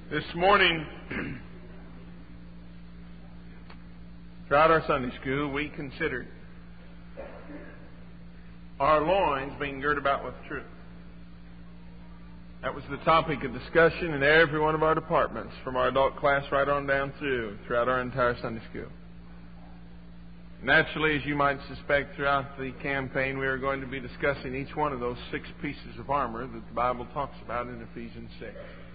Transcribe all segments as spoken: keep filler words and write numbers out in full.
This morning, throughout our Sunday school, we considered our loins being girt about with truth. That was the topic of discussion in every one of our departments, from our adult class right on down through, throughout our entire Sunday school. Naturally, as you might suspect, throughout the campaign, we are going to be discussing each one of those six pieces of armor that the Bible talks about in Ephesians six.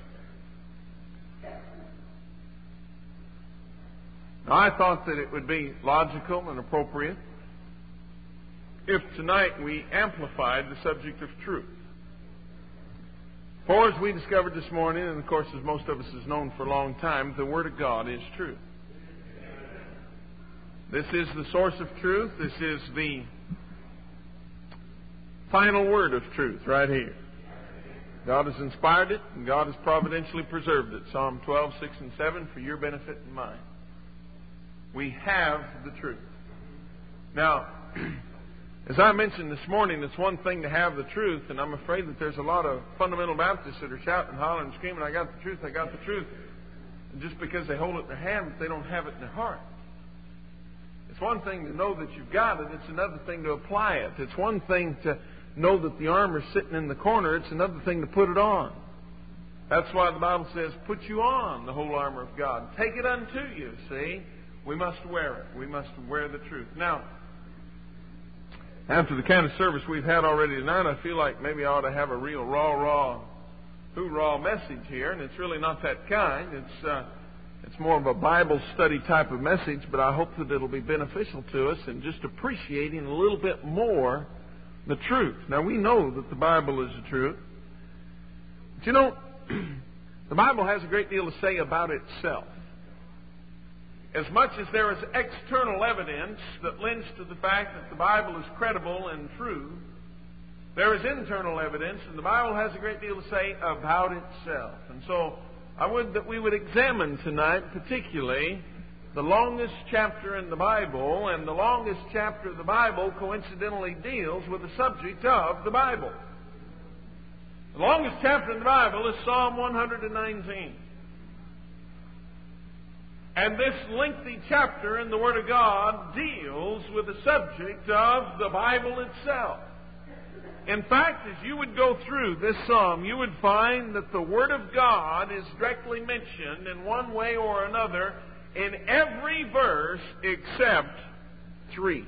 Now, I thought that it would be logical and appropriate if tonight we amplified the subject of truth. For as we discovered this morning, and of course as most of us has known for a long time, the Word of God is truth. This is the source of truth. This is the final word of truth right here. God has inspired it, and God has providentially preserved it. Psalm twelve, six and seven, for your benefit and mine. We have the truth. Now, as I mentioned this morning, it's one thing to have the truth, and I'm afraid that there's a lot of fundamental Baptists that are shouting, hollering, and screaming, I got the truth, I got the truth. And just because they hold it in their hand, but they don't have it in their heart. It's one thing to know that you've got it. It's another thing to apply it. It's one thing to know that the armor's sitting in the corner. It's another thing to put it on. That's why the Bible says, put you on the whole armor of God. Take it unto you, see? We must wear it. We must wear the truth. Now, after the kind of service we've had already tonight, I feel like maybe I ought to have a real raw, raw, hoorah message here. And it's really not that kind. It's uh, it's more of a Bible study type of message, but I hope that it'll be beneficial to us in just appreciating a little bit more the truth. Now, we know that the Bible is the truth. But you know, the Bible has a great deal to say about itself. As much as there is external evidence that lends to the fact that the Bible is credible and true, there is internal evidence, and the Bible has a great deal to say about itself. And so I would that we would examine tonight particularly the longest chapter in the Bible, and the longest chapter of the Bible coincidentally deals with the subject of the Bible. The longest chapter in the Bible is Psalm one nineteen. And this lengthy chapter in the Word of God deals with the subject of the Bible itself. In fact, as you would go through this psalm, you would find that the Word of God is directly mentioned in one way or another in every verse except three.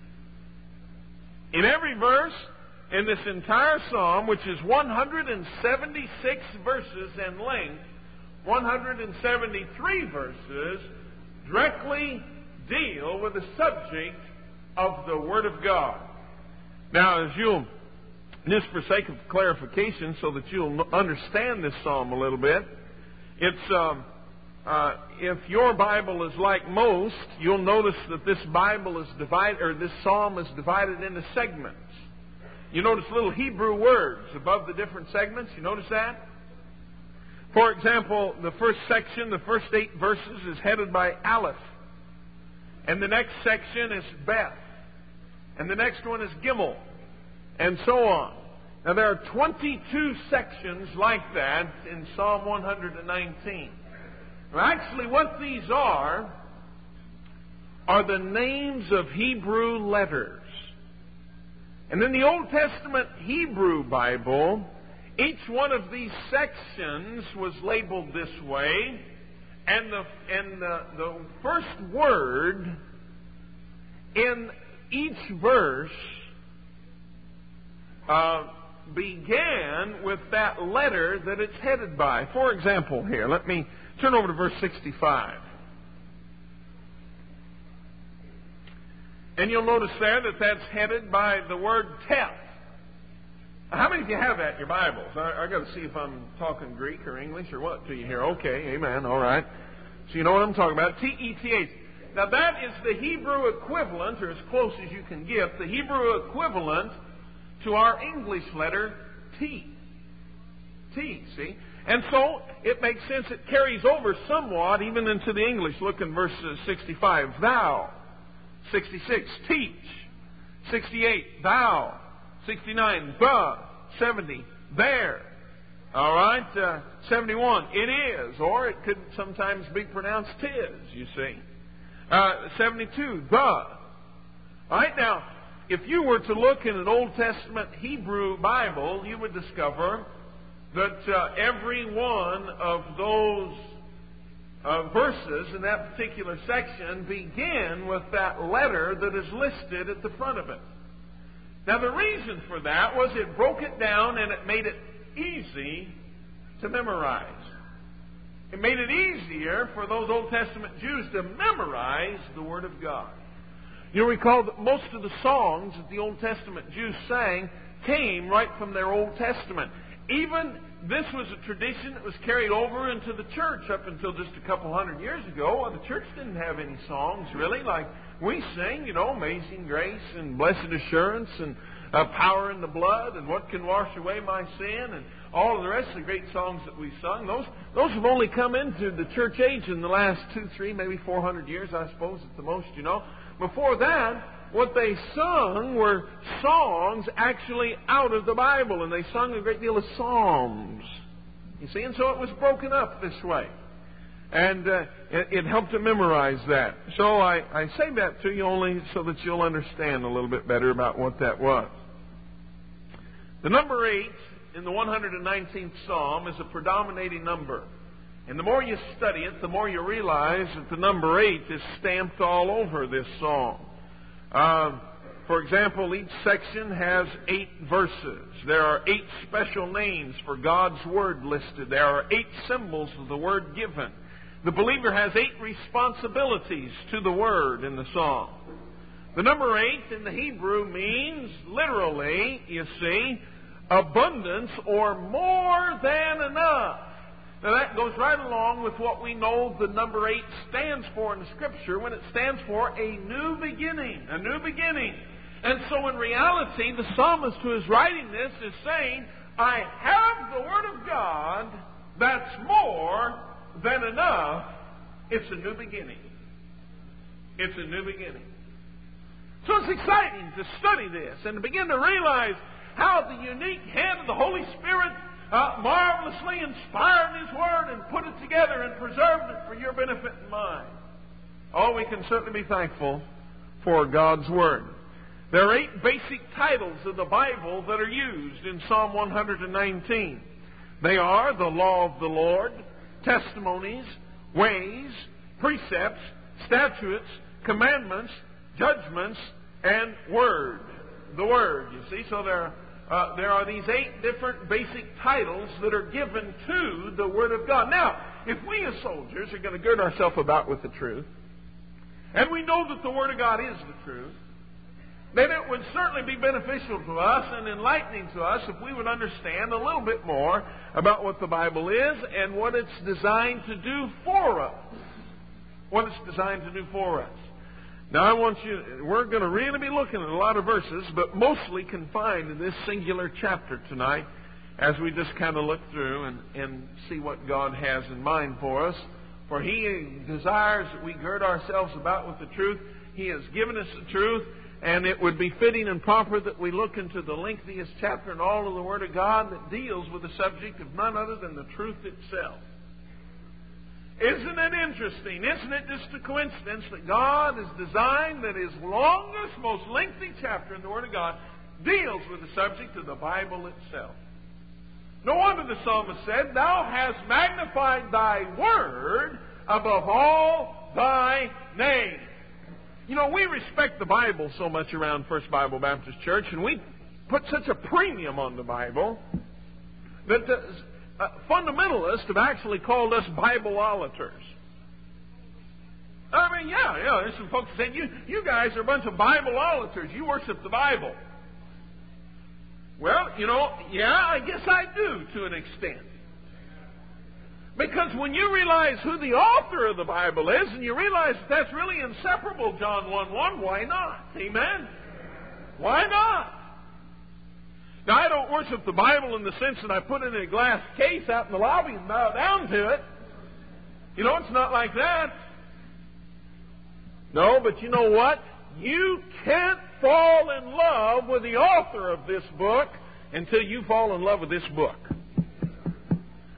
In every verse in this entire psalm, which is one hundred seventy-six verses in length, one hundred seventy-three verses directly deal with the subject of the Word of God. Now, as you'll, just for sake of clarification, so that you'll understand this psalm a little bit, it's um, uh, if your Bible is like most, you'll notice that this Bible is divided, or this psalm is divided into segments. You notice little Hebrew words above the different segments. You notice that? For example, the first section, the first eight verses, is headed by Aleph. And the next section is Beth. And the next one is Gimel. And so on. Now, there are twenty-two sections like that in Psalm one nineteen. Well, actually, what these are, are the names of Hebrew letters. And in the Old Testament Hebrew Bible, each one of these sections was labeled this way, and the and the, the first word in each verse uh, began with that letter that it's headed by. For example, here, let me turn over to verse sixty-five. And you'll notice there that that's headed by the word Teth. How many of you have that in your Bibles? I, I got to see if I'm talking Greek or English or what to you here. Okay, amen, all right. So you know what I'm talking about. T E T H. Now that is the Hebrew equivalent, or as close as you can get, the Hebrew equivalent to our English letter T. T, see? And so it makes sense, it carries over somewhat even into the English. Look in verse sixty-five, thou. sixty-six, teach. sixty-eight, thou. sixty-nine, the. seventy, there. All right, uh, seventy-one, it is, or it could sometimes be pronounced tis, you see. Uh, seventy-two, the. All right, now, if you were to look in an Old Testament Hebrew Bible, you would discover that uh, every one of those uh, verses in that particular section begin with that letter that is listed at the front of it. Now, the reason for that was it broke it down and it made it easy to memorize. It made it easier for those Old Testament Jews to memorize the Word of God. You'll recall that most of the songs that the Old Testament Jews sang came right from their Old Testament. Even this was a tradition that was carried over into the church up until just a couple hundred years ago. The church didn't have any songs, really, like we sing, you know, Amazing Grace and Blessed Assurance and uh, Power in the Blood and What Can Wash Away My Sin and all of the rest of the great songs that we sung. Those, those have only come into the church age in the last two, three, maybe four hundred years, I suppose, at the most, you know. Before that, what they sung were songs actually out of the Bible, and they sung a great deal of psalms. You see, and so it was broken up this way. And uh, it, it helped to memorize that. So I, I say that to you only so that you'll understand a little bit better about what that was. The number eight in the one hundred nineteenth Psalm is a predominating number. And the more you study it, the more you realize that the number eight is stamped all over this psalm. Uh, for example, each section has eight verses. There are eight special names for God's Word listed. There are eight symbols of the Word given. The believer has eight responsibilities to the Word in the psalm. The number eight in the Hebrew means, literally, you see, abundance or more than enough. Now that goes right along with what we know the number eight stands for in the Scripture when it stands for a new beginning. A new beginning. And so in reality, the psalmist who is writing this is saying, I have the Word of God that's more than enough. It's a new beginning. It's a new beginning. So it's exciting to study this and to begin to realize how the unique hand of the Holy Spirit Uh, marvelously inspired His Word and put it together and preserved it for your benefit and mine. Oh, we can certainly be thankful for God's Word. There are eight basic titles of the Bible that are used in Psalm one hundred nineteen. They are the law of the Lord, testimonies, ways, precepts, statutes, commandments, judgments, and Word. The Word, you see. So there are Uh, there are these eight different basic titles that are given to the Word of God. Now, if we as soldiers are going to gird ourselves about with the truth, and we know that the Word of God is the truth, then it would certainly be beneficial to us and enlightening to us if we would understand a little bit more about what the Bible is and what it's designed to do for us. What it's designed to do for us. Now, I want you, we're going to really be looking at a lot of verses, but mostly confined in this singular chapter tonight as we just kind of look through and, and see what God has in mind for us. For He desires that we gird ourselves about with the truth. He has given us the truth, and it would be fitting and proper that we look into the lengthiest chapter in all of the Word of God that deals with the subject of none other than the truth itself. Isn't it interesting? Isn't it just a coincidence that God has designed that His longest, most lengthy chapter in the Word of God deals with the subject of the Bible itself? No wonder the psalmist said, Thou hast magnified Thy Word above all Thy name. You know, we respect the Bible so much around First Bible Baptist Church, and we put such a premium on the Bible that the Uh, fundamentalists have actually called us Bibleolaters. I mean, yeah, yeah, there's some folks saying, you, you guys are a bunch of Bibleolaters. You worship the Bible. Well, you know, yeah, I guess I do to an extent. Because when you realize who the author of the Bible is, and you realize that that's really inseparable, John one one, why not? Amen? Why not? Now, I don't worship the Bible in the sense that I put it in a glass case out in the lobby and bow down to it. You know, it's not like that. No, but you know what? You can't fall in love with the author of this book until you fall in love with this book.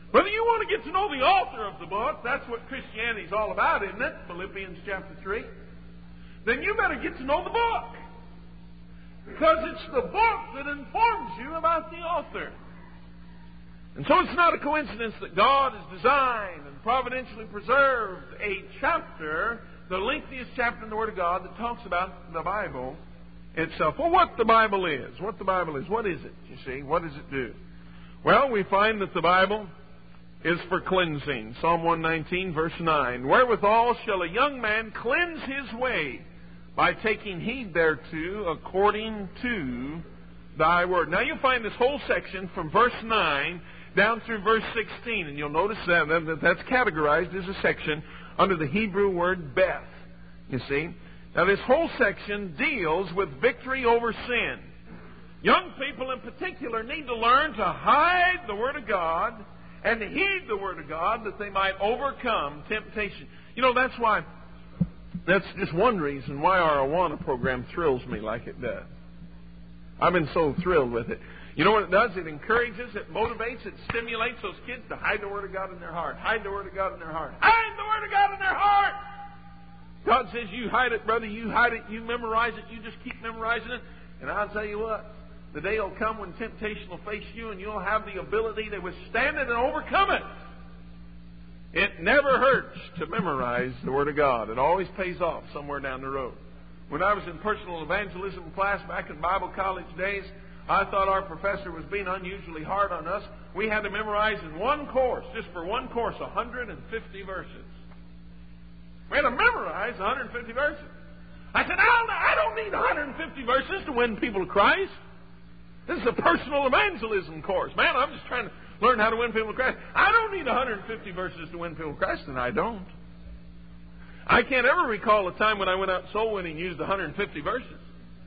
Whether you want to get to know the author of the book, that's what Christianity is all about, isn't it? Philippians chapter three. Then you better get to know the book. Because it's the book that informs you about the author. And so it's not a coincidence that God has designed and providentially preserved a chapter, the lengthiest chapter in the Word of God, that talks about the Bible itself. Well, what the Bible is. What the Bible is. What is it, you see? What does it do? Well, we find that the Bible is for cleansing. Psalm one nineteen, verse nine. Wherewithal shall a young man cleanse his way, by taking heed thereto, according to thy word. Now you find this whole section from verse nine down through verse sixteen, and you'll notice that, that that's categorized as a section under the Hebrew word beth. You see? Now this whole section deals with victory over sin. Young people in particular need to learn to hide the Word of God and heed the Word of God that they might overcome temptation. You know, that's why, that's just one reason why our Awana program thrills me like it does. I've been so thrilled with it. You know what it does? It encourages, it motivates, it stimulates those kids to hide the Word of God in their heart. Hide the Word of God in their heart. Hide the Word of God in their heart! God says, you hide it, brother, you hide it, you memorize it, you just keep memorizing it. And I'll tell you what, the day will come when temptation will face you and you'll have the ability to withstand it and overcome it. It never hurts to memorize the Word of God. It always pays off somewhere down the road. When I was in personal evangelism class back in Bible college days, I thought our professor was being unusually hard on us. We had to memorize in one course, just for one course, one hundred fifty verses. We had to memorize one hundred fifty verses. I said, I don't need one hundred fifty verses to win people to Christ. This is a personal evangelism course. Man, I'm just trying to learn how to win people to Christ. I don't need one hundred fifty verses to win people to Christ, and I don't. I can't ever recall a time when I went out soul winning and used one hundred fifty verses.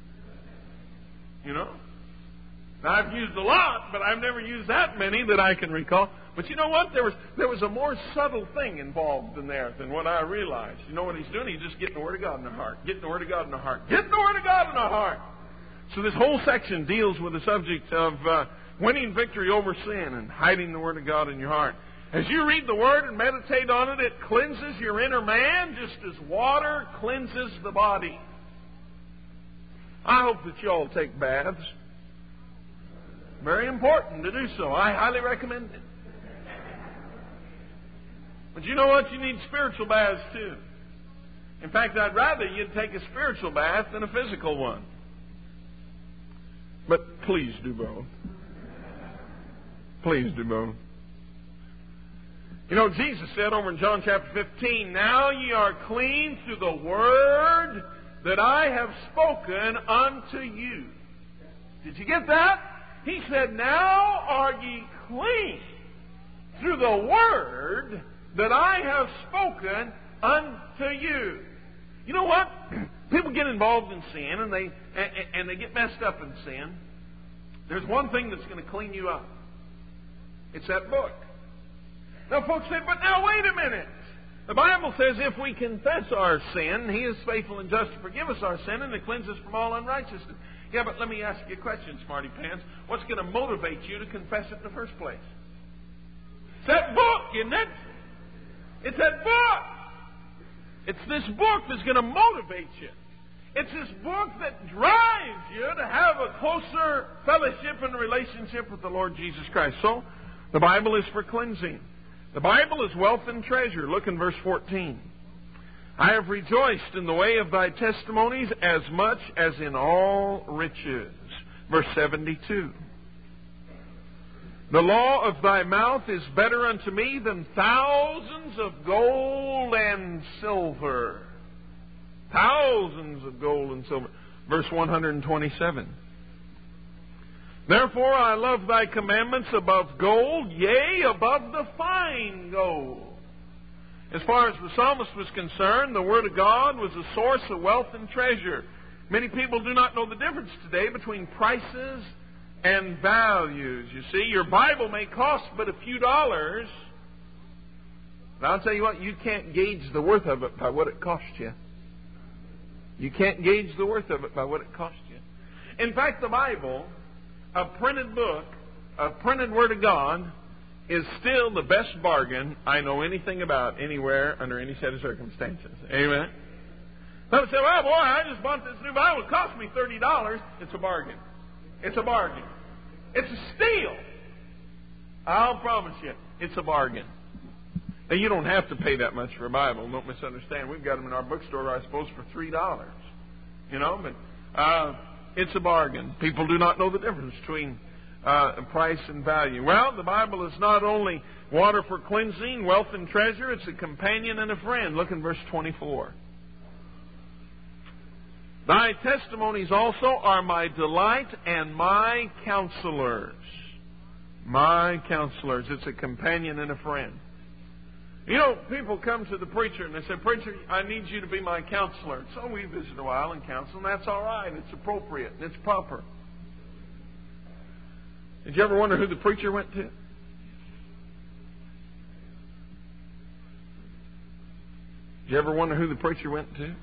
You know? Now, I've used a lot, but I've never used that many that I can recall. But you know what? There was there was a more subtle thing involved in there than what I realized. You know what he's doing? He's just getting the Word of God in their heart. Getting the Word of God in their heart. Getting the Word of God in their heart. So this whole section deals with the subject of uh, winning victory over sin and hiding the Word of God in your heart. As you read the Word and meditate on it, it cleanses your inner man just as water cleanses the body. I hope that you all take baths. Very important to do so. I highly recommend it. But you know what? You need spiritual baths too. In fact, I'd rather you'd take a spiritual bath than a physical one. But please do both. Please do both. You know, Jesus said over in John chapter fifteen, now ye are clean through the word that I have spoken unto you. Did you get that? He said, now are ye clean through the word that I have spoken unto you. You know what? People get involved in sin and they and they get messed up in sin. There's one thing that's going to clean you up. It's that book. Now, folks say, but now wait a minute. The Bible says if we confess our sin, He is faithful and just to forgive us our sin and to cleanse us from all unrighteousness. Yeah, but let me ask you a question, Smarty Pants. What's going to motivate you to confess it in the first place? It's that book, isn't it? It's that book. It's this book that's going to motivate you. It's this book that drives you to have a closer fellowship and relationship with the Lord Jesus Christ. So, the Bible is for cleansing. The Bible is wealth and treasure. Look in verse fourteen. I have rejoiced in the way of thy testimonies as much as in all riches. Verse seventy-two. The law of thy mouth is better unto me than thousands of gold and silver. Thousands of gold and silver. Verse one hundred twenty-seven. Therefore I love thy commandments above gold, yea, above the fine gold. As far as the psalmist was concerned, the Word of God was a source of wealth and treasure. Many people do not know the difference today between prices and values. You see, your Bible may cost but a few dollars, but I'll tell you what, you can't gauge the worth of it by what it cost you. You can't gauge the worth of it by what it cost you. In fact, the Bible, a printed book, a printed Word of God, is still the best bargain I know anything about anywhere under any set of circumstances. Amen? Some say, well, boy, I just bought this new Bible. It cost me thirty dollars. It's a bargain. It's a bargain. It's a steal. I'll promise you, it's a bargain. Now, you don't have to pay that much for a Bible. Don't misunderstand. We've got them in our bookstore, I suppose, for three dollars. You know, but uh, it's a bargain. People do not know the difference between uh, price and value. Well, the Bible is not only water for cleansing, wealth and treasure. It's a companion and a friend. Look in verse twenty-four. Thy testimonies also are my delight and my counselors. My counselors. It's a companion and a friend. You know, people come to the preacher and they say, Preacher, I need you to be my counselor. So we visit a while and counsel, and that's all right. It's appropriate and it's proper. Did you ever wonder who the preacher went to? Did you ever wonder who the preacher went to?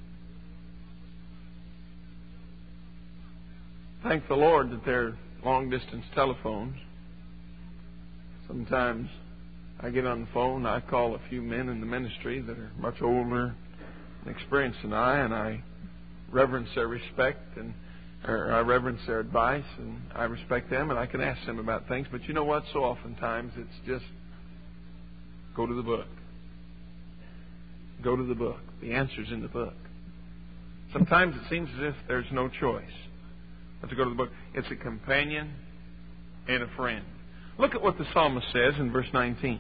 Thank the Lord that there are long-distance telephones. Sometimes I get on the phone, I call a few men in the ministry that are much older and experienced than I, and I reverence their respect, and or I reverence their advice, and I respect them, and I can ask them about things. But you know what? So oftentimes it's just go to the book. Go to the book. The answer's in the book. Sometimes it seems as if there's no choice but to go to the book. It's a companion and a friend. Look at what the psalmist says in verse nineteen.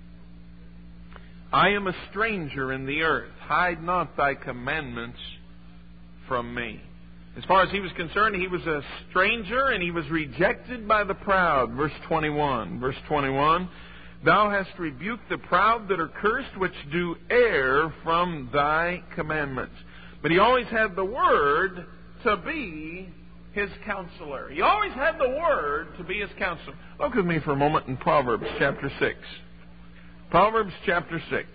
I am a stranger in the earth. Hide not thy commandments from me. As far as he was concerned, he was a stranger and he was rejected by the proud. Verse twenty-one. Verse twenty-one. Thou hast rebuked the proud that are cursed, which do err from thy commandments. But he always had the word to be his counselor. He always had the word to be his counselor. Look with me for a moment in Proverbs chapter six. Proverbs chapter six.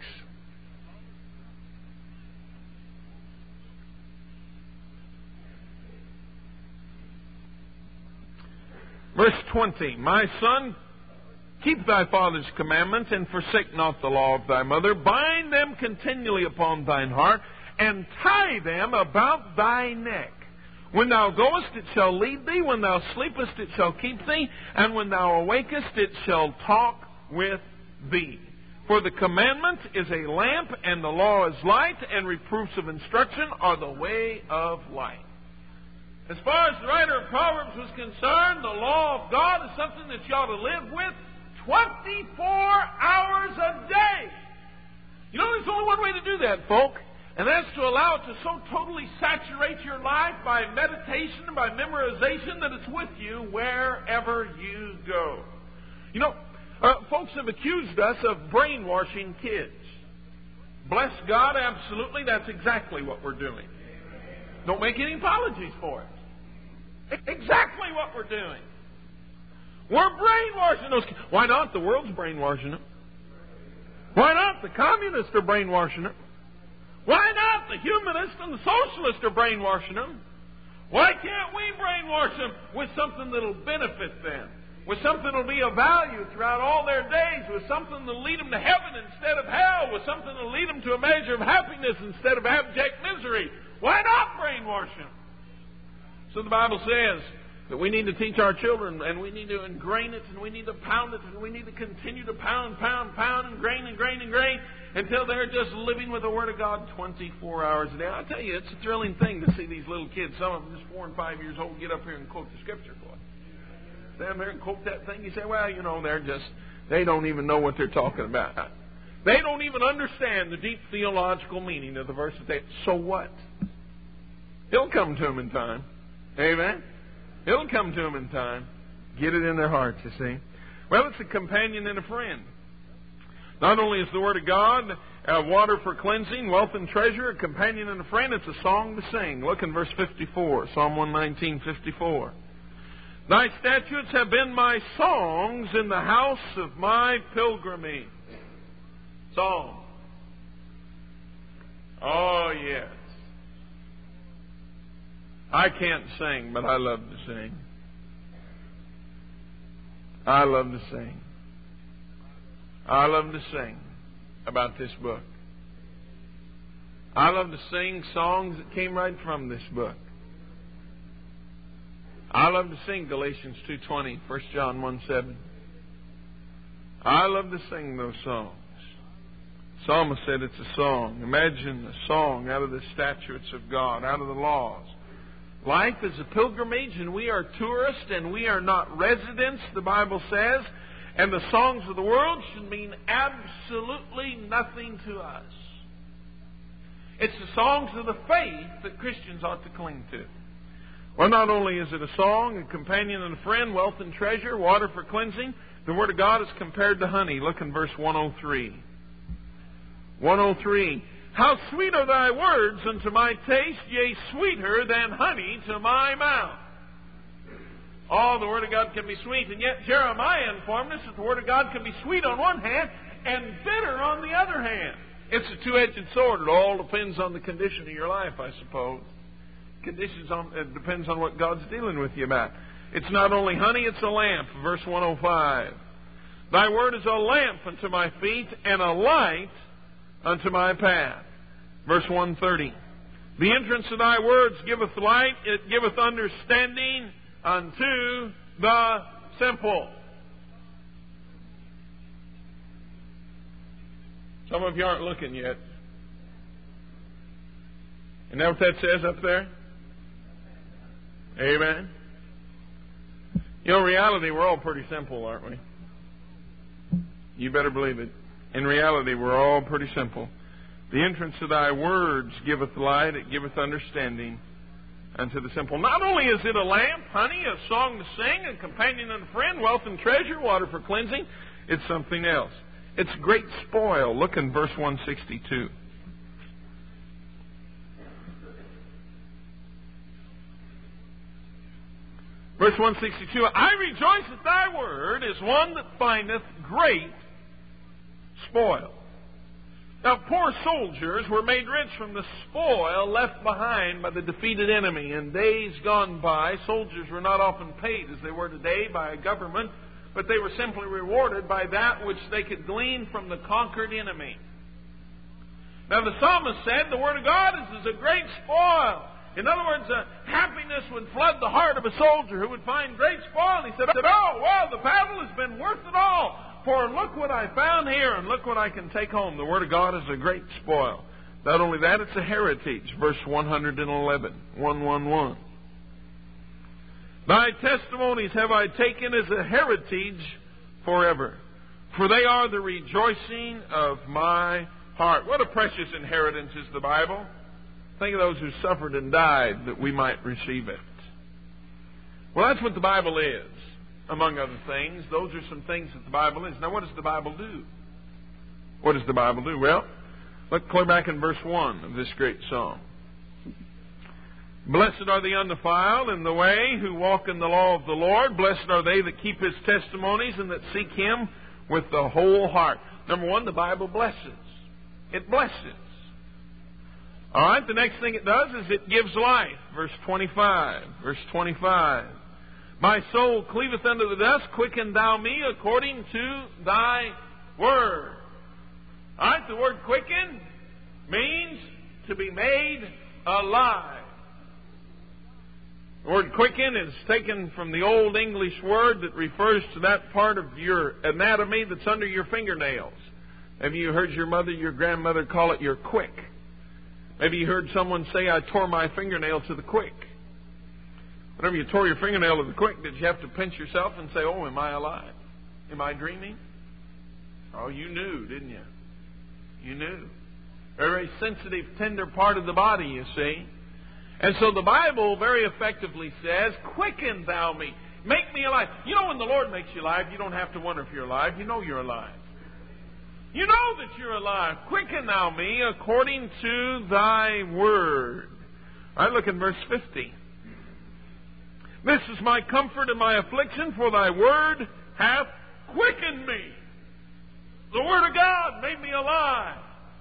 Verse twenty. My son, keep thy father's commandments, and forsake not the law of thy mother. Bind them continually upon thine heart, and tie them about thy neck. When thou goest, it shall lead thee. When thou sleepest, it shall keep thee. And when thou awakest, it shall talk with thee. For the commandment is a lamp, and the law is light, and reproofs of instruction are the way of life. As far as the writer of Proverbs was concerned, the law of God is something that you ought to live with twenty-four hours a day. You know, there's only one way to do that, folk. And that's to allow it to so totally saturate your life by meditation and by memorization that it's with you wherever you go. You know, uh, folks have accused us of brainwashing kids. Bless God, absolutely, that's exactly what we're doing. Don't make any apologies for it. Exactly what we're doing. We're brainwashing those kids. Why not? The world's brainwashing them. Why not? The communists are brainwashing them. Why not? The humanists and the socialists are brainwashing them. Why can't we brainwash them with something that'll benefit them? With something that'll be of value throughout all their days? With something that'll lead them to heaven instead of hell? With something that'll lead them to a measure of happiness instead of abject misery? Why not brainwash them? So the Bible says that we need to teach our children, and we need to ingrain it, and we need to pound it, and we need to continue to pound, pound, pound, and grain, and grain, and grain, until they're just living with the Word of God twenty-four hours a day. I'll tell you, it's a thrilling thing to see these little kids, some of them just four and five years old, get up here and quote the Scripture, boy. Stand there and quote that thing. You say, well, you know, they're just, they don't even know what they're talking about. They don't even understand the deep theological meaning of the verse that they, so what? It'll come to them in time. Amen? It'll come to them in time. Get it in their hearts, you see. Well, it's a companion and a friend. Not only is the Word of God uh, water for cleansing, wealth and treasure, a companion and a friend, it's a song to sing. Look in verse fifty-four, Psalm one nineteen, fifty-four. Thy statutes have been my songs in the house of my pilgrimage. Song. Oh, yes. I can't sing, but I love to sing. I love to sing. I love to sing about this book. I love to sing songs that came right from this book. I love to sing Galatians two twenty, First John one seven. I love to sing those songs. Psalmist said it's a song. Imagine a song out of the statutes of God, out of the laws. Life is a pilgrimage, and we are tourists, and we are not residents, the Bible says. And the songs of the world should mean absolutely nothing to us. It's the songs of the faith that Christians ought to cling to. Well, not only is it a song, a companion and a friend, wealth and treasure, water for cleansing, the Word of God is compared to honey. Look in verse one oh three. one oh three. How sweet are thy words unto my taste, yea, sweeter than honey to my mouth. Oh, the Word of God can be sweet, and yet Jeremiah informed us that the Word of God can be sweet on one hand and bitter on the other hand. It's a two-edged sword. It all depends on the condition of your life, I suppose. Conditions on, it depends on what God's dealing with you about. It's not only honey, it's a lamp. Verse one oh five. Thy word is a lamp unto my feet and a light unto my path. Verse one thirty. The entrance of thy words giveth light, it giveth understanding unto the simple. Some of you aren't looking yet. Isn't that what that says up there? Amen. You know, in reality, we're all pretty simple, aren't we? You better believe it. In reality, we're all pretty simple. The entrance of thy words giveth light, it giveth understanding unto the simple. Not only is it a lamp, honey, a song to sing, a companion and a friend, wealth and treasure, water for cleansing, it's something else. It's great spoil. Look in verse one sixty-two. Verse one sixty-two, I rejoice that thy word is one that findeth great spoil. Now, poor soldiers were made rich from the spoil left behind by the defeated enemy. In days gone by, soldiers were not often paid as they were today by a government, but they were simply rewarded by that which they could glean from the conquered enemy. Now, the psalmist said the Word of God is as a great spoil. In other words, uh, happiness would flood the heart of a soldier who would find great spoil. And he said, oh, well, the battle has been worth it all. For look what I found here, and look what I can take home. The Word of God is a great spoil. Not only that, it's a heritage. Verse one eleven, one eleven. Thy testimonies have I taken as a heritage forever, for they are the rejoicing of my heart. What a precious inheritance is the Bible. Think of those who suffered and died that we might receive it. Well, that's what the Bible is. Among other things, those are some things that the Bible is. Now, what does the Bible do? What does the Bible do? Well, look clear back in verse one of this great psalm. Blessed are the undefiled in the way who walk in the law of the Lord. Blessed are they that keep His testimonies and that seek Him with the whole heart. Number one, the Bible blesses. It blesses. All right, the next thing it does is it gives life. Verse twenty-five. Verse twenty-five. My soul cleaveth unto the dust, quicken thou me according to thy word. All right, the word quicken means to be made alive. The word quicken is taken from the Old English word that refers to that part of your anatomy that's under your fingernails. Have you heard your mother, your grandmother call it your quick? Maybe you heard someone say, I tore my fingernail to the quick. Whenever you tore your fingernail to the quick, did you have to pinch yourself and say, oh, am I alive? Am I dreaming? Oh, you knew, didn't you? You knew. A very sensitive, tender part of the body, you see. And so the Bible very effectively says, quicken thou me. Make me alive. You know, when the Lord makes you alive, you don't have to wonder if you're alive. You know you're alive. You know that you're alive. Quicken thou me according to thy word. All right, look in verse fifty. This is my comfort and my affliction, for thy word hath quickened me. The word of God made me alive.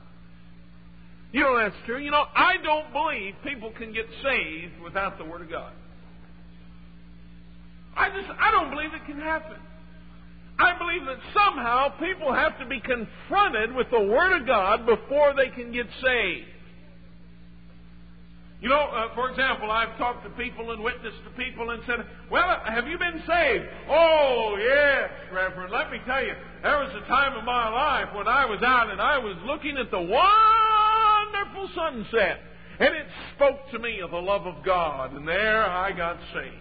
You know that's true. You know, I don't believe people can get saved without the word of God. I just, I don't believe it can happen. I believe believe that somehow people have to be confronted with the Word of God before they can get saved. You know, uh, for example, I've talked to people and witnessed to people and said, well, have you been saved? Oh, yes, Reverend. Let me tell you, there was a time in my life when I was out and I was looking at the wonderful sunset. And it spoke to me of the love of God. And there I got saved.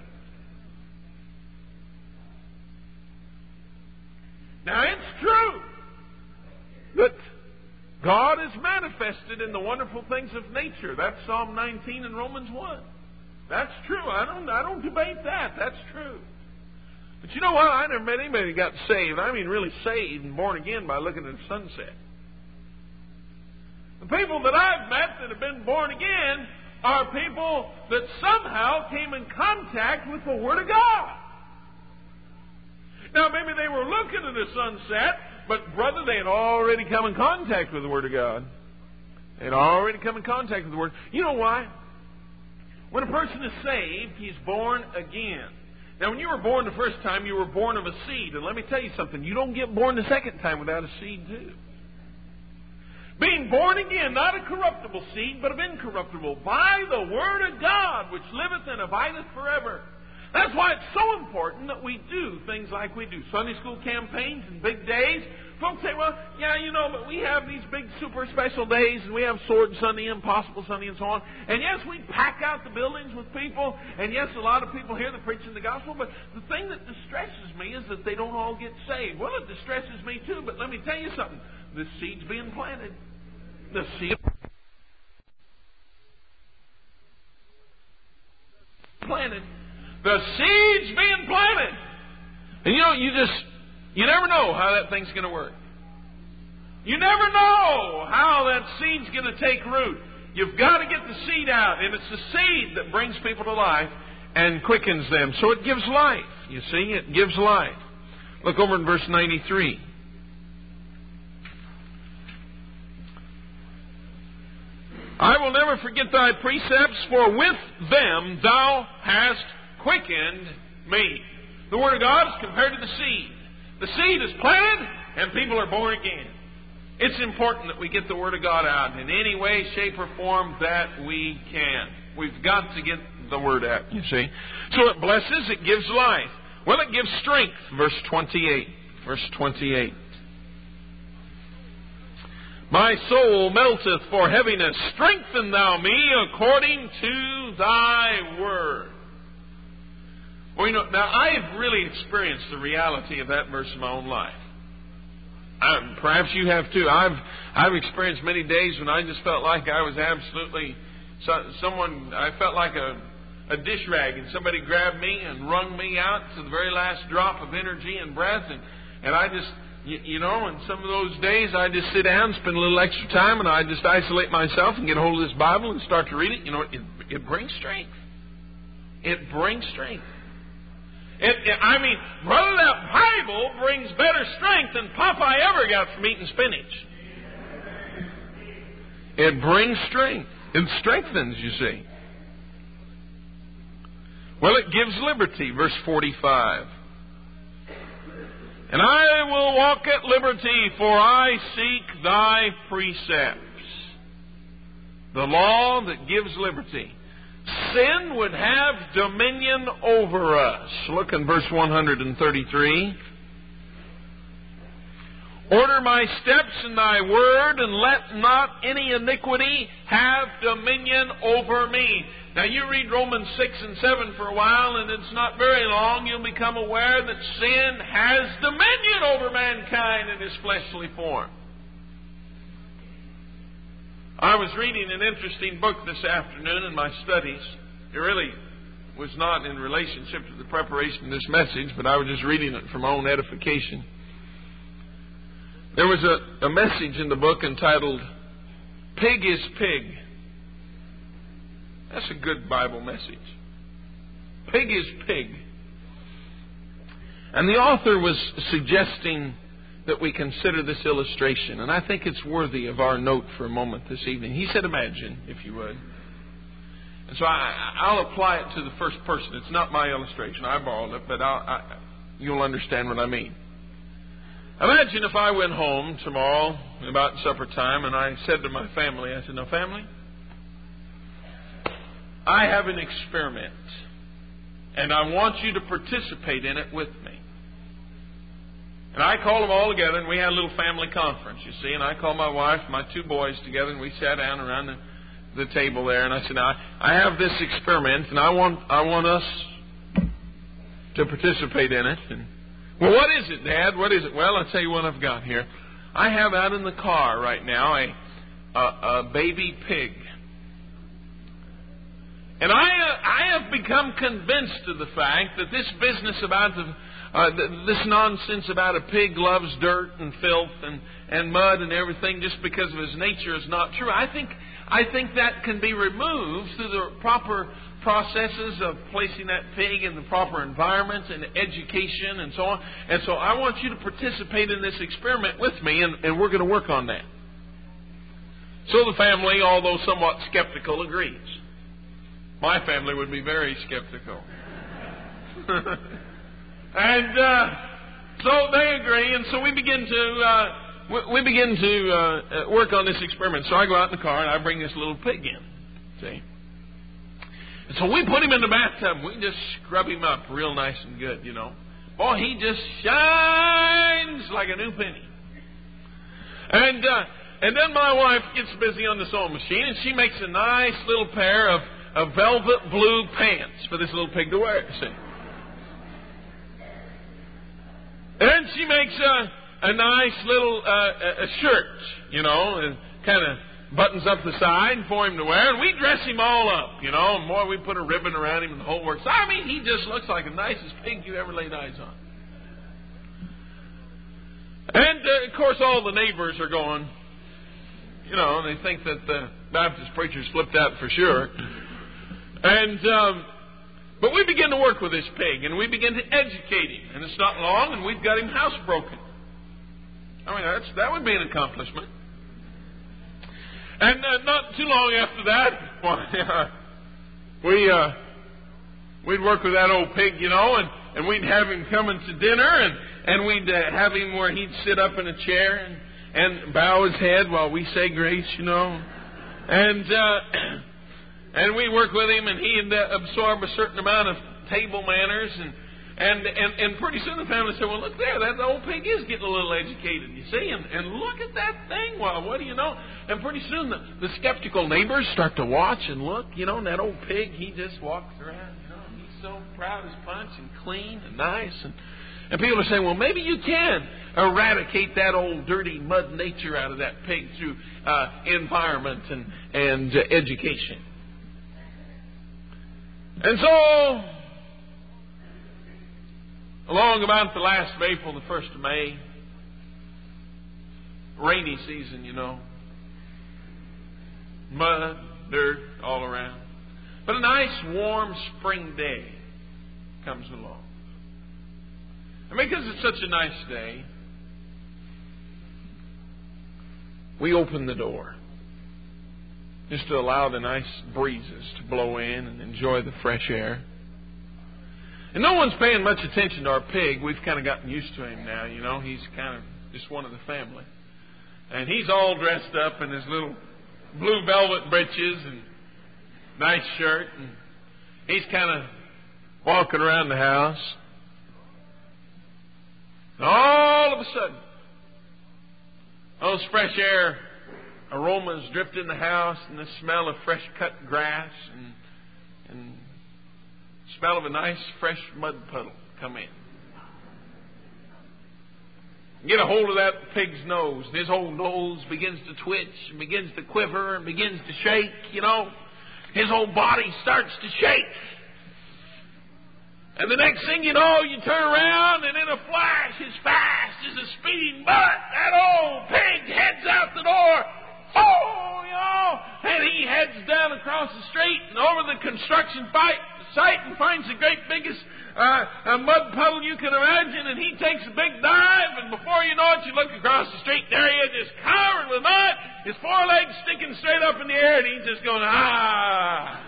Now, it's true that God is manifested in the wonderful things of nature. That's Psalm nineteen and Romans one. That's true. I don't, I don't debate that. That's true. But you know what? I never met anybody who got saved. I mean really saved and born again by looking at the sunset. The people that I've met that have been born again are people that somehow came in contact with the Word of God. Now, maybe they were looking at the sunset, but, brother, they had already come in contact with the Word of God. They had already come in contact with the Word. You know why? When a person is saved, he's born again. Now, when you were born the first time, you were born of a seed. And let me tell you something. You don't get born the second time without a seed, too. Being born again, not a corruptible seed, but of incorruptible, by the Word of God, which liveth and abideth forever. That's why it's so important that we do things like we do. Sunday school campaigns and big days. Folks say, well, yeah, you know, but we have these big super special days, and we have Sword Sunday, Impossible Sunday, and so on. And yes, we pack out the buildings with people, and yes, a lot of people hear the preaching the gospel, but the thing that distresses me is that they don't all get saved. Well, it distresses me too, but let me tell you something. The seed's being planted. The seed planted. The seed's being planted. And you know, you just, you never know how that thing's going to work. You never know how that seed's going to take root. You've got to get the seed out. And it's the seed that brings people to life and quickens them. So it gives life. You see, it gives life. Look over in verse ninety-three. I will never forget thy precepts, for with them thou hast quickened me. The Word of God is compared to the seed. The seed is planted and people are born again. It's important that we get the Word of God out in any way, shape, or form that we can. We've got to get the Word out, you see. So it blesses, it gives life. Well, it gives strength. Verse twenty-eight. Verse twenty-eight. My soul melteth for heaviness. Strengthen thou me according to thy word. Well, you know, now I've really experienced the reality of that verse in my own life. I, perhaps you have too. I've I've experienced many days when I just felt like I was absolutely so, someone. I felt like a a dish rag, and somebody grabbed me and wrung me out to the very last drop of energy and breath, and and I just. You, you know, and some of those days I just sit down, spend a little extra time, and I just isolate myself and get a hold of this Bible and start to read it. You know, it, it brings strength. It brings strength. It, it, I mean, brother, that Bible brings better strength than Popeye ever got from eating spinach. It brings strength. It strengthens, you see. Well, it gives liberty, verse forty-five. And I will walk at liberty, for I seek thy precepts. The law that gives liberty. Sin would have dominion over us. Look in verse one thirty-three. Order my steps in thy word, and let not any iniquity have dominion over me. Now you read Romans six and seven for a while, and it's not very long, you'll become aware that sin has dominion over mankind in his fleshly form. I was reading an interesting book this afternoon in my studies. It really was not in relationship to the preparation of this message, but I was just reading it for my own edification. There was a, a message in the book entitled, Pig is Pig. That's a good Bible message. Pig is pig. And the author was suggesting that we consider this illustration, and I think it's worthy of our note for a moment this evening. He said, imagine, if you would. And so I, I'll apply it to the first person. It's not my illustration. I borrowed it, but I'll, I, you'll understand what I mean. Imagine if I went home tomorrow about supper time and I said to my family, I said, "No, family, I have an experiment and I want you to participate in it with me." And I called them all together and we had a little family conference, you see, and I called my wife, my two boys together, and we sat down around the, the table there, and I said, "Now, I have this experiment and I want I want us to participate in it." And, "Well, what is it, Dad? What is it?" "Well, I'll tell you what I've got here. I have out in the car right now a a, a baby pig. And I uh, I have become convinced of the fact that this business about the, uh, this nonsense about a pig loves dirt and filth and, and mud and everything just because of his nature is not true. I think I think that can be removed through the proper processes of placing that pig in the proper environment and education and so on. And so I want you to participate in this experiment with me, and, and we're going to work on that." So the family, although somewhat skeptical, agrees. My family would be very skeptical. and uh, so they agree, and so we begin to uh, we, we begin to uh, work on this experiment. So I go out in the car and I bring this little pig in. See? And so we put him in the bathtub. We just scrub him up real nice and good, you know. Boy, he just shines like a new penny. And uh, and then my wife gets busy on the sewing machine, and she makes a nice little pair of, of velvet blue pants for this little pig to wear. See? And then she makes a, a nice little uh, a shirt, you know, and kind of buttons up the side for him to wear, and we dress him all up, you know, and more, we put a ribbon around him and the whole works. I mean, he just looks like the nicest pig you ever laid eyes on. And, uh, of course, all the neighbors are going, you know, they think that the Baptist preacher's flipped out for sure. And, um, but we begin to work with this pig, and we begin to educate him, and it's not long, and we've got him housebroken. I mean, that's, that would be an accomplishment. And uh, not too long after that, well, uh, we, uh, we'd work with that old pig, you know, and, and we'd have him coming to dinner, and, and we'd uh, have him where he'd sit up in a chair and, and bow his head while we say grace, you know. And uh, and we'd work with him, and he'd uh, absorb a certain amount of table manners, and And, and and pretty soon the family said, "Well, look there, that old pig is getting a little educated, you see, and, and look at that thing. Well, what do you know?" And pretty soon the, the skeptical neighbors start to watch and look, you know, and that old pig, he just walks around, you know, and he's so proud as punch and clean and nice. And, and people are saying, "Well, maybe you can eradicate that old dirty mud nature out of that pig through uh, environment and, and uh, education." And so, along about the last of April, the first of May, rainy season, you know. Mud, dirt all around. But a nice warm spring day comes along. And because it's such a nice day, we open the door just to allow the nice breezes to blow in and enjoy the fresh air. And no one's paying much attention to our pig. We've kind of gotten used to him now, you know. He's kind of just one of the family. And he's all dressed up in his little blue velvet breeches and nice shirt. And he's kind of walking around the house. And all of a sudden, those fresh air aromas drift in the house, and the smell of fresh cut grass and and smell of a nice fresh mud puddle come in. Get a hold of that pig's nose, and his whole nose begins to twitch and begins to quiver and begins to shake, you know. His whole body starts to shake. And the next thing you know, you turn around, and in a flash, as fast as a speeding bullet, that old pig heads out the door. Oh, you know, and he heads down across the street and over the construction site site and finds the great biggest uh, mud puddle you can imagine, and he takes a big dive, and before you know it, you look across the street, there he is, just covered with mud, his forelegs sticking straight up in the air, and he's just going, ah.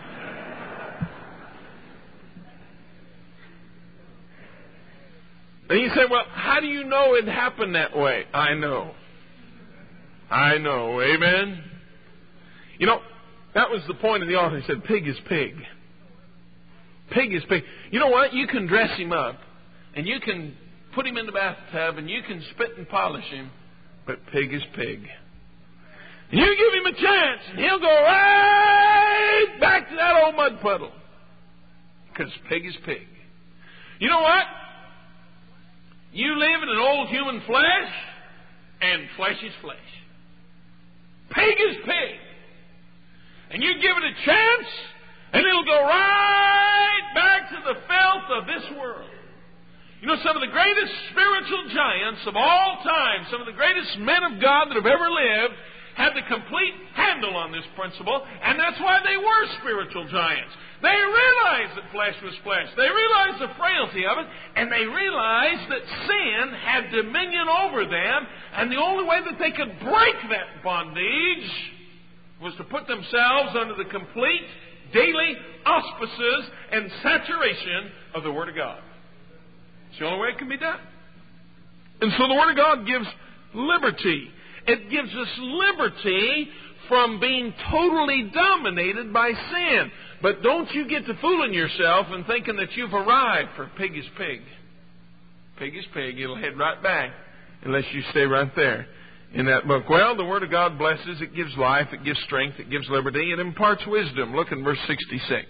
And you say, "Well, how do you know it happened that way? I know. I know. Amen? You know, that was the point of the author. He said, pig is pig. Pig is pig. You know what? You can dress him up, and you can put him in the bathtub, and you can spit and polish him, but pig is pig. And you give him a chance, and he'll go right back to that old mud puddle. Because pig is pig. You know what? You live in an old human flesh, and flesh is flesh. Pig is pig. And you give it a chance, and it'll go right back to the filth of this world. You know, some of the greatest spiritual giants of all time, some of the greatest men of God that have ever lived, had the complete handle on this principle, and that's why they were spiritual giants. They realized that flesh was flesh. They realized the frailty of it, and they realized that sin had dominion over them, and the only way that they could break that bondage was to put themselves under the complete daily auspices and saturation of the Word of God. It's the only way it can be done. And so the Word of God gives liberty. It gives us liberty from being totally dominated by sin. But don't you get to fooling yourself and thinking that you've arrived, for pig is pig. Pig is pig. It'll head right back unless you stay right there in that book. Well, the Word of God blesses. It gives life. It gives strength. It gives liberty. It imparts wisdom. Look in verse sixty-six.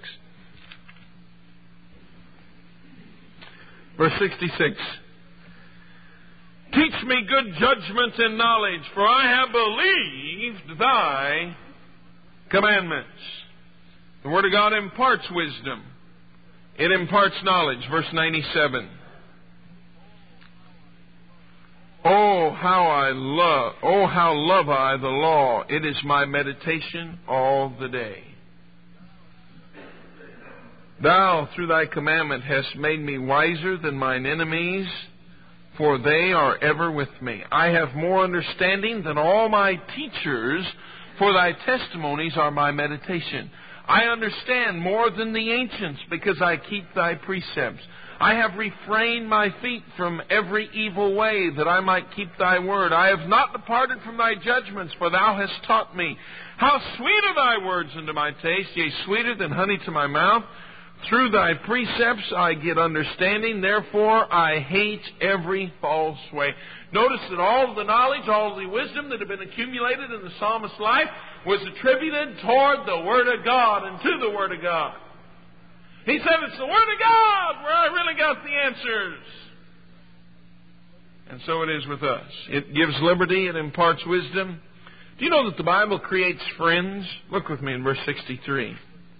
Verse sixty-six. Teach me good judgment and knowledge, for I have believed thy commandments. The Word of God imparts wisdom. It imparts knowledge. Verse ninety-seven. Oh, how I love, oh, how love I the law. It is my meditation all the day. Thou, through thy commandment, hast made me wiser than mine enemies, for they are ever with me. I have more understanding than all my teachers, for thy testimonies are my meditation. I understand more than the ancients, because I keep thy precepts. I have refrained my feet from every evil way, that I might keep thy word. I have not departed from thy judgments, for thou hast taught me. How sweet are thy words unto my taste, yea, sweeter than honey to my mouth. Through thy precepts I get understanding, therefore I hate every false way. Notice that all of the knowledge, all of the wisdom that had been accumulated in the psalmist's life was attributed toward the Word of God and to the Word of God. He said, it's the Word of God where I really got the answers. And so it is with us. It gives liberty, it imparts wisdom. Do you know that the Bible creates friends? Look with me in verse sixty-three.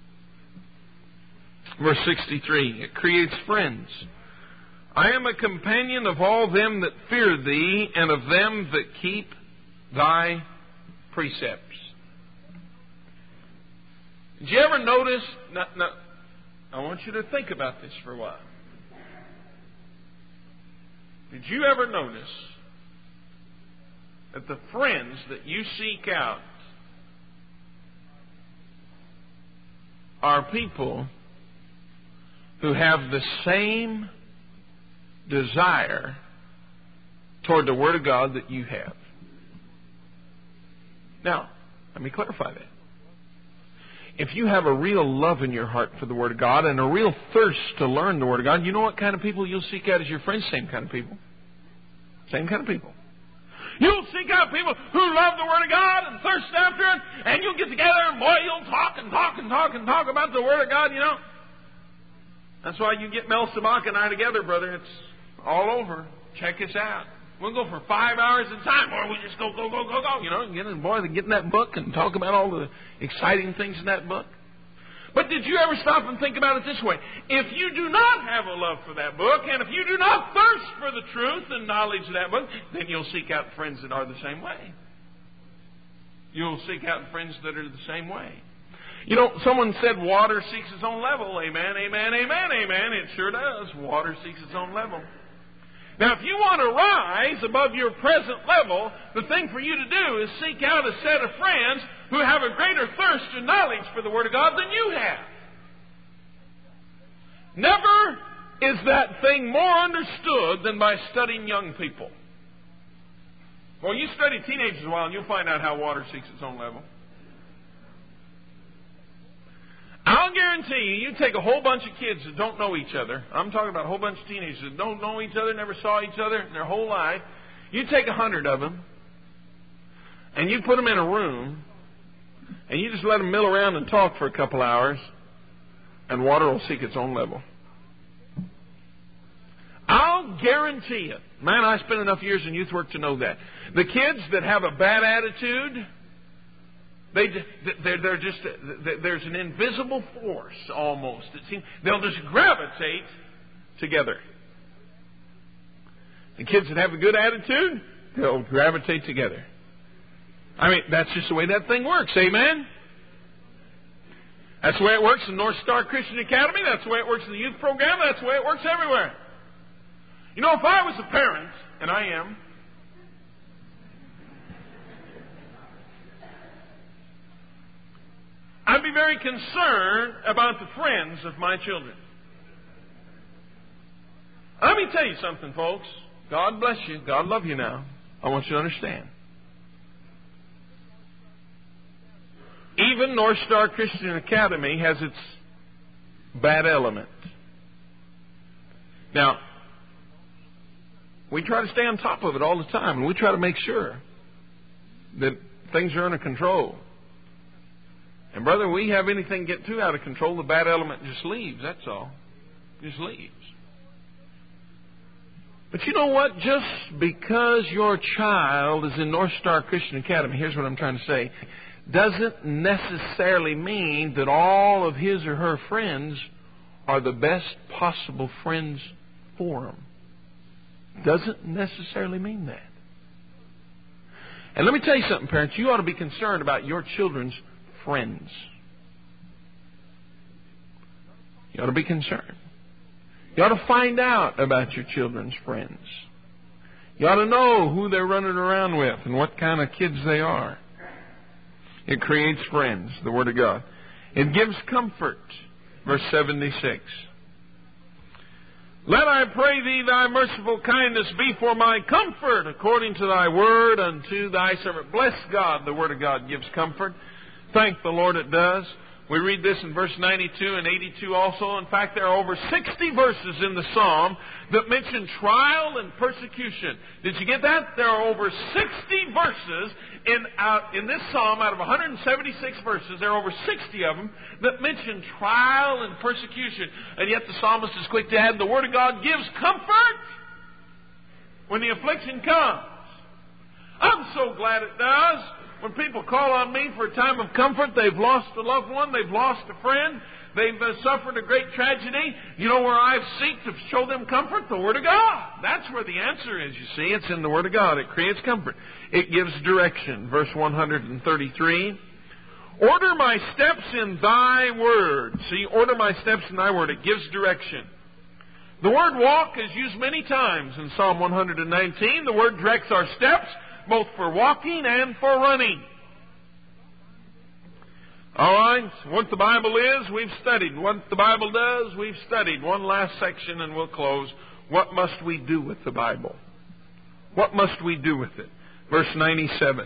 Verse sixty-three, it creates friends. I am a companion of all them that fear thee, and of them that keep thy precepts. Did you ever notice, now, now, I want you to think about this for a while. Did you ever notice that the friends that you seek out are people who have the same desire toward the Word of God that you have? Now, let me clarify that. If you have a real love in your heart for the Word of God and a real thirst to learn the Word of God, you know what kind of people you'll seek out as your friends? Same kind of people. Same kind of people. You'll seek out people who love the Word of God and thirst after it, and you'll get together and boy, you'll talk and talk and talk and talk about the Word of God, you know. That's why you get Mel Sabak and I together, brother. It's all over. Check us out. We'll go for five hours at a time, or we just go, go, go, go, go. You know, get in, boy, get in that book and talk about all the exciting things in that book. But did you ever stop and think about it this way? If you do not have a love for that book, and if you do not thirst for the truth and knowledge of that book, then you'll seek out friends that are the same way. You'll seek out friends that are the same way. You know, someone said water seeks its own level. Amen, amen, amen, amen. It sure does. Water seeks its own level. Now, if you want to rise above your present level, the thing for you to do is seek out a set of friends who have a greater thirst and knowledge for the Word of God than you have. Never is that thing more understood than by studying young people? Well, you study teenagers a while and you'll find out how water seeks its own level. I'll guarantee you, you take a whole bunch of kids that don't know each other. I'm talking about a whole bunch of teenagers that don't know each other, never saw each other in their whole life. You take a hundred of them, and you put them in a room, and you just let them mill around and talk for a couple hours, and water will seek its own level. I'll guarantee it. Man, I spent enough years in youth work to know that. The kids that have a bad attitude, they, they're, they're just, there's an invisible force almost. It seems, they'll just gravitate together. The kids that have a good attitude, they'll gravitate together. I mean, that's just the way that thing works. Amen? That's the way it works in North Star Christian Academy. That's the way it works in the youth program. That's the way it works everywhere. You know, if I was a parent, and I am, I'd be very concerned about the friends of my children. Let me tell you something, folks. God bless you. God love you now. I want you to understand. Even North Star Christian Academy has its bad element. Now, we try to stay on top of it all the time, and we try to make sure that things are under control. And brother, we have anything get too out of control, the bad element just leaves, that's all. Just leaves. But you know what? Just because your child is in North Star Christian Academy, here's what I'm trying to say, doesn't necessarily mean that all of his or her friends are the best possible friends for him. Doesn't necessarily mean that. And let me tell you something, parents. You ought to be concerned about your children's friends. You ought to be concerned. You ought to find out about your children's friends. You ought to know who they're running around with and what kind of kids they are. It creates friends, the Word of God. It gives comfort. Verse seventy-six. Let, I pray thee, thy merciful kindness be for my comfort, according to thy word unto thy servant. Bless God, the Word of God gives comfort. Thank the Lord it does. We read this in verse ninety-two and eighty-two also. In fact, there are over sixty verses in the Psalm that mention trial and persecution. Did you get that? There are over sixty verses in, uh, in this Psalm out of one hundred seventy-six verses. There are over sixty of them that mention trial and persecution. And yet the psalmist is quick to add, the Word of God gives comfort when the affliction comes. I'm so glad it does. When people call on me for a time of comfort, they've lost a loved one, they've lost a friend, they've uh, suffered a great tragedy. You know where I seek to show them comfort? The Word of God. That's where the answer is, you see. It's in the Word of God. It creates comfort. It gives direction. Verse one hundred thirty-three. Order my steps in thy word. See, order my steps in thy word. It gives direction. The word walk is used many times in Psalm one hundred nineteen. The word directs our steps, both for walking and for running. All right, what the Bible is, we've studied. What the Bible does, we've studied. One last section and we'll close. What must we do with the Bible? What must we do with it? Verse ninety-seven.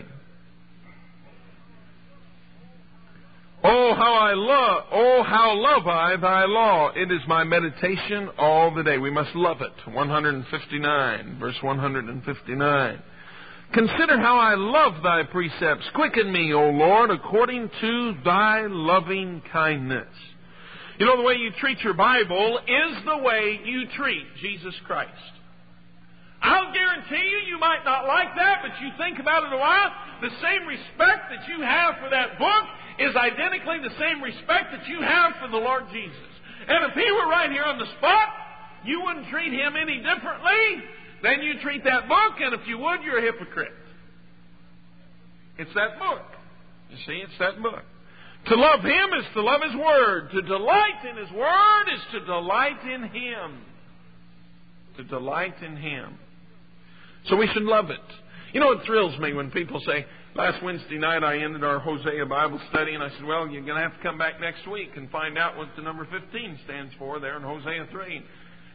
Oh, how I love, oh, how love I thy law. It is my meditation all the day. We must love it. one hundred fifty-nine, verse one hundred fifty-nine. Consider how I love thy precepts. Quicken me, O Lord, according to thy loving kindness. You know, the way you treat your Bible is the way you treat Jesus Christ. I'll guarantee you, you might not like that, but you think about it a while, the same respect that you have for that book is identically the same respect that you have for the Lord Jesus. And if He were right here on the spot, you wouldn't treat Him any differently than you treat that book, and if you would, you're a hypocrite. It's that book. You see, it's that book. To love Him is to love His Word. To delight in His Word is to delight in Him. To delight in Him. So we should love it. You know, it thrills me when people say, last Wednesday night I ended our Hosea Bible study, and I said, well, you're going to have to come back next week and find out what the number fifteen stands for there in Hosea three.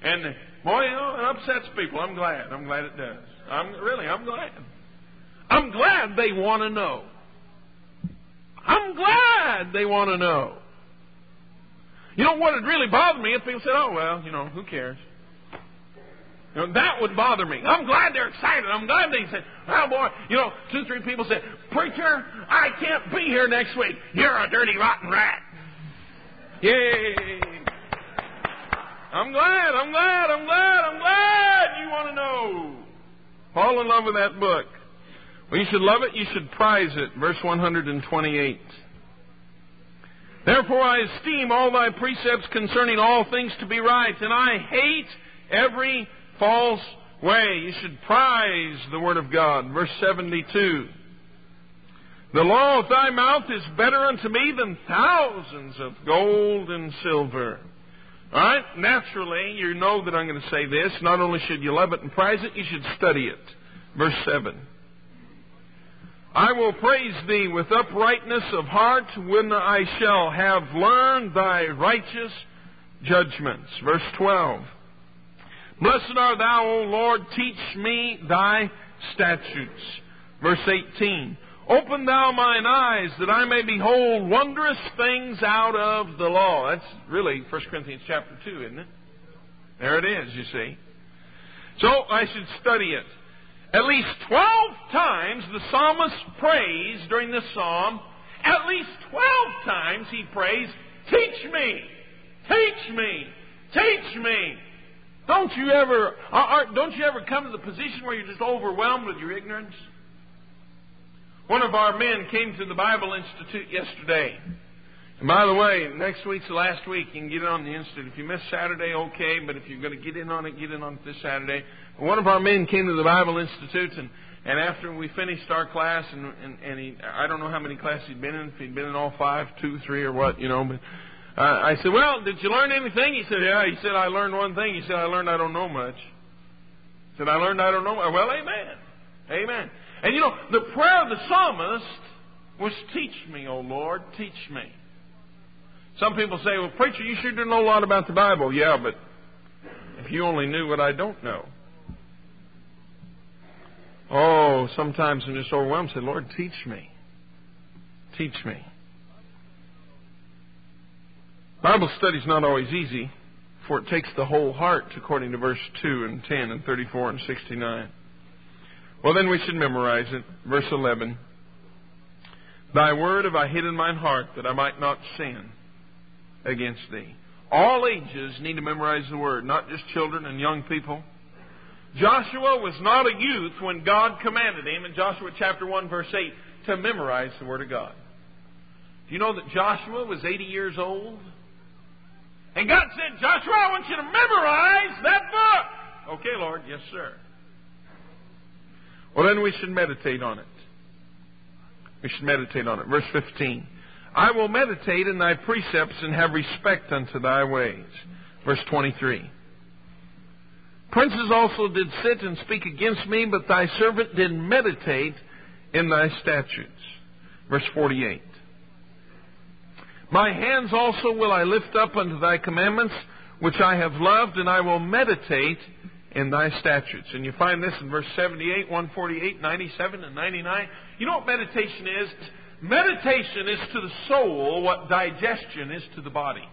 And, boy, you know, it upsets people. I'm glad. I'm glad it does. I'm really, I'm glad. I'm glad they want to know. I'm glad they want to know. You know what would really bother me if people said, oh, well, you know, who cares? You know, that would bother me. I'm glad they're excited. I'm glad they said, oh, boy, you know, two, three people said, preacher, I can't be here next week. You're a dirty, rotten rat. Yay. I'm glad, I'm glad, I'm glad, I'm glad you want to know. Fall in love with that book. Well, you should love it. You should prize it. Verse one hundred twenty-eight. Therefore I esteem all thy precepts concerning all things to be right, and I hate every false way. You should prize the Word of God. Verse seventy-two. The law of thy mouth is better unto me than thousands of gold and silver. All right? Naturally, you know that I'm going to say this. Not only should you love it and prize it, you should study it. Verse seven. I will praise thee with uprightness of heart when I shall have learned thy righteous judgments. Verse twelve. Blessed art thou, O Lord, teach me thy statutes. Verse eighteen. Open thou mine eyes that I may behold wondrous things out of the law. That's really First Corinthians chapter two, isn't it? There it is, you see. So I should study it. At least twelve times the psalmist prays during this psalm. At least twelve times he prays, teach me, teach me, teach me. Don't you ever, don't you ever come to the position where you're just overwhelmed with your ignorance? One of our men came to the Bible Institute yesterday. And by the way, next week's the last week. You can get in on the Institute. If you miss Saturday, okay. But if you're going to get in on it, get in on it this Saturday. One of our men came to the Bible Institute, and, and after we finished our class, and, and, and he, I don't know how many classes he'd been in, if he'd been in all five, two, three, or what, you know. But uh, I said, well, did you learn anything? He said, yeah. He said, I learned one thing. He said, I learned I don't know much. He said, I learned I don't know much. Well, amen. Amen. And you know, the prayer of the psalmist was, teach me, O Lord, teach me. Some people say, well, preacher, you sure do know a lot about the Bible. Yeah, but if you only knew what I don't know. Oh, sometimes I'm just overwhelmed. Say, Lord, teach me. Teach me. Bible study's not always easy, for it takes the whole heart, according to verse two and ten and thirty-four and sixty-nine. Well, then we should memorize it. Verse eleven. Thy word have I hid in mine heart, that I might not sin against thee. All ages need to memorize the word, not just children and young people. Joshua was not a youth when God commanded him in Joshua chapter one, verse eight, to memorize the Word of God. Do you know that Joshua was eighty years old? And God said, Joshua, I want you to memorize that book. Okay, Lord. Yes, sir. Well, then we should meditate on it. We should meditate on it. Verse fifteen. I will meditate in thy precepts and have respect unto thy ways. Verse twenty-three. Princes also did sit and speak against me, but thy servant did meditate in thy statutes. Verse forty-eight. My hands also will I lift up unto thy commandments, which I have loved, and I will meditate in thy statutes. And you find this in verse seventy-eight, one forty-eight, ninety-seven, and ninety-nine. You know what meditation is? Meditation is to the soul what digestion is to the body.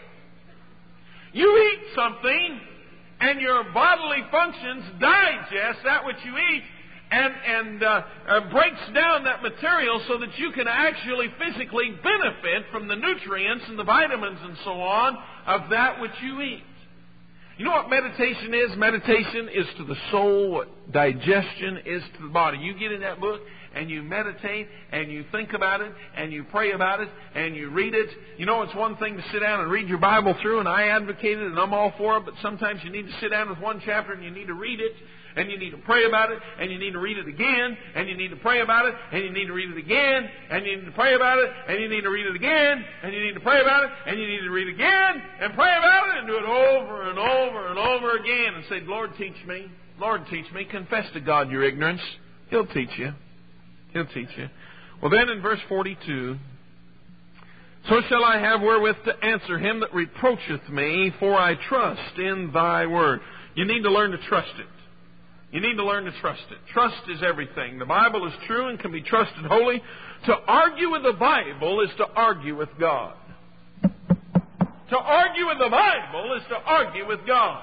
You eat something, and your bodily functions digest that which you eat, and, and uh, uh, breaks down that material so that you can actually physically benefit from the nutrients and the vitamins and so on of that which you eat. You know what meditation is? Meditation is to the soul what digestion is to the body. You get in that book and you meditate and you think about it and you pray about it and you read it. You know, it's one thing to sit down and read your Bible through, and I advocate it and I'm all for it, but sometimes you need to sit down with one chapter and you need to read it and you need to pray about it and you need to read it again and you need to pray about it and you need to read it again and you need to pray about it and you need to read it again and you need to pray about it and you need to read it again and pray about it and do it over and over and over again and say, Lord, teach me. Lord, teach me. Confess to God your ignorance. He'll teach you. He'll teach you. Well, then in verse forty-two, So shall I have wherewith to answer him that reproacheth me, for I trust in thy word. You need to learn to trust it. You need to learn to trust it. Trust is everything. The Bible is true and can be trusted wholly. To argue with the Bible is to argue with God. To argue with the Bible is to argue with God.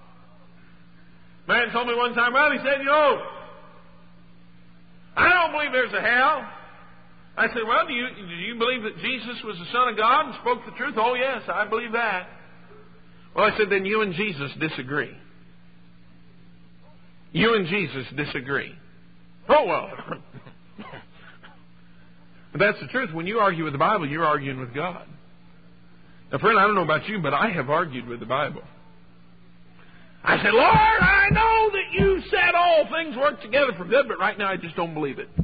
A man told me one time, well, he said, you know, I don't believe there's a hell. I said, well, do you, do you believe that Jesus was the Son of God and spoke the truth? Oh, yes, I believe that. Well, I said, then you and Jesus disagree. You and Jesus disagree. Oh, well. But that's the truth. When you argue with the Bible, you're arguing with God. Now, friend, I don't know about you, but I have argued with the Bible. I said, Lord, I know that you said all things work together for good, but right now I just don't believe it.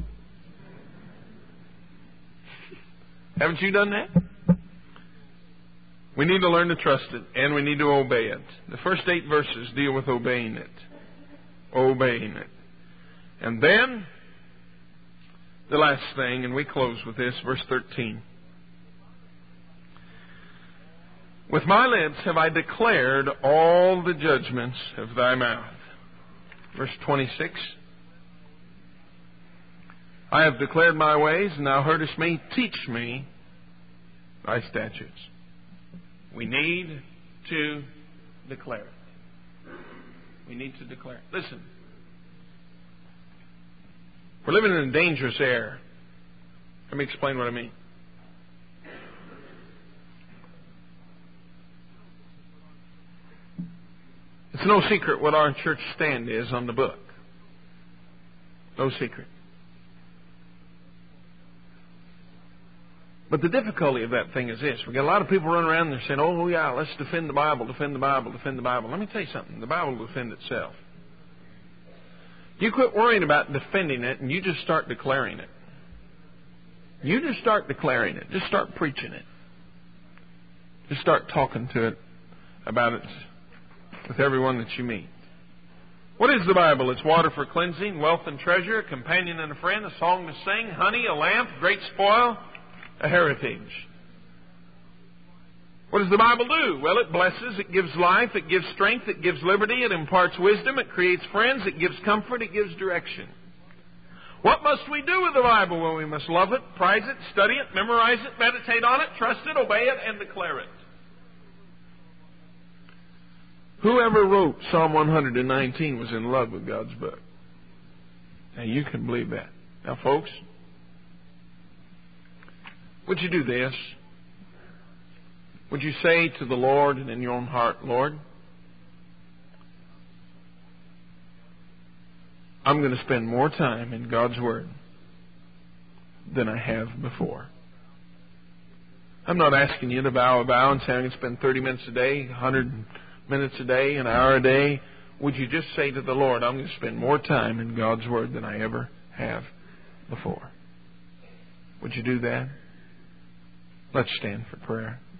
Haven't you done that? We need to learn to trust it, and we need to obey it. The first eight verses deal with obeying it. Obeying it. And then, the last thing, and we close with this, verse thirteen. With my lips have I declared all the judgments of thy mouth. Verse twenty-six. I have declared my ways, and thou heardest me. Teach me thy statutes. We need to declare it. We need to declare it. Listen. We're living in a dangerous era. Let me explain what I mean. It's no secret what our church stand is on the book. No secret. But the difficulty of that thing is this. We've got a lot of people running around and they're saying, oh, yeah, let's defend the Bible, defend the Bible, defend the Bible. Let me tell you something. The Bible will defend itself. You quit worrying about defending it and you just start declaring it. You just start declaring it. Just start preaching it. Just start talking to it about it with everyone that you meet. What is the Bible? It's water for cleansing, wealth and treasure, a companion and a friend, a song to sing, honey, a lamp, great spoil, a heritage. What does the Bible do? Well, it blesses, it gives life, it gives strength, it gives liberty, it imparts wisdom, it creates friends, it gives comfort, it gives direction. What must we do with the Bible? Well, we must love it, prize it, study it, memorize it, meditate on it, trust it, obey it, and declare it. Whoever wrote Psalm one hundred nineteen was in love with God's book. Now, you can believe that. Now, folks, would you do this? Would you say to the Lord and in your own heart, Lord, I'm going to spend more time in God's Word than I have before. I'm not asking you to vow a vow and say I'm going to spend thirty minutes a day, one hundred minutes a day, an hour a day. Would you just say to the Lord, I'm going to spend more time in God's Word than I ever have before? Would you do that? Let's stand for prayer.